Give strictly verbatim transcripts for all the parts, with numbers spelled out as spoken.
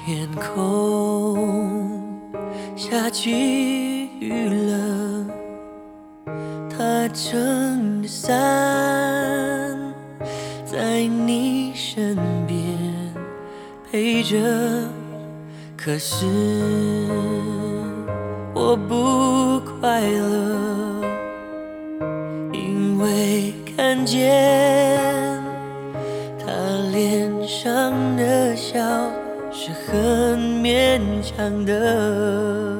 天空下起雨了，他撑着伞在你身边陪着，可是我不快乐，因为看见他脸上的笑是很勉强的。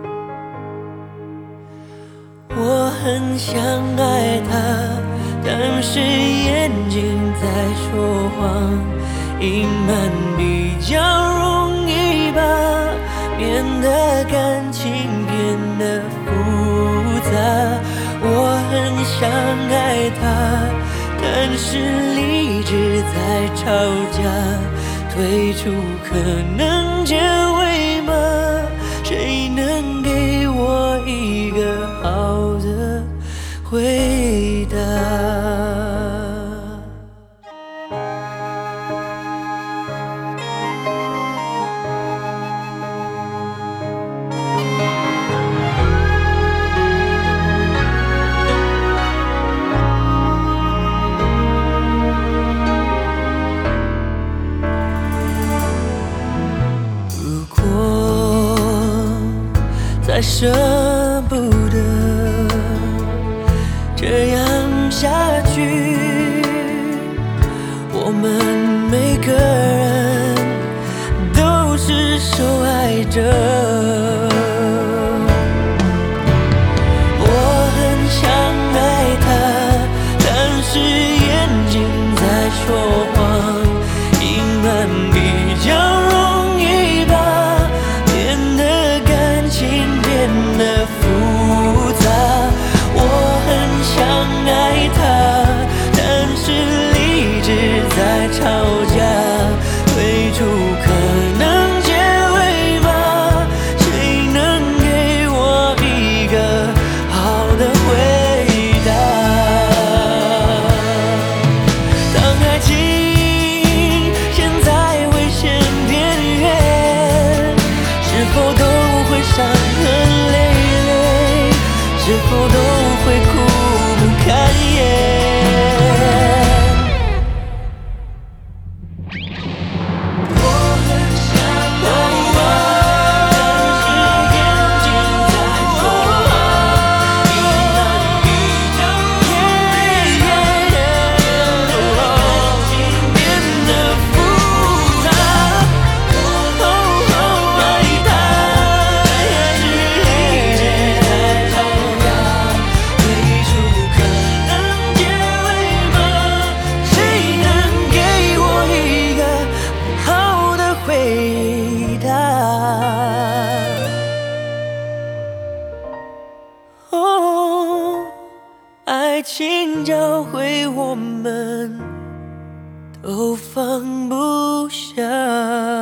我很想爱他，但是眼睛在说谎，隐瞒比较容易吧，变得感情变得复杂。我很想爱他，但是理智在吵架，退出可能结尾吗？谁能给我一个好的回答？再舍不得这样下去，我们每个人都是受害者。我很想爱他，但是眼睛在说谎，隐瞒比较容易吧，变得感情变得复杂。我很想爱他，但是理智在吵架，退出可能结尾吗？谁能给我一个好的回答？当爱情陷在危险边缘，是否都会伤痕累累？是否都会苦不堪言？哦，爱情教会。我们都放不下。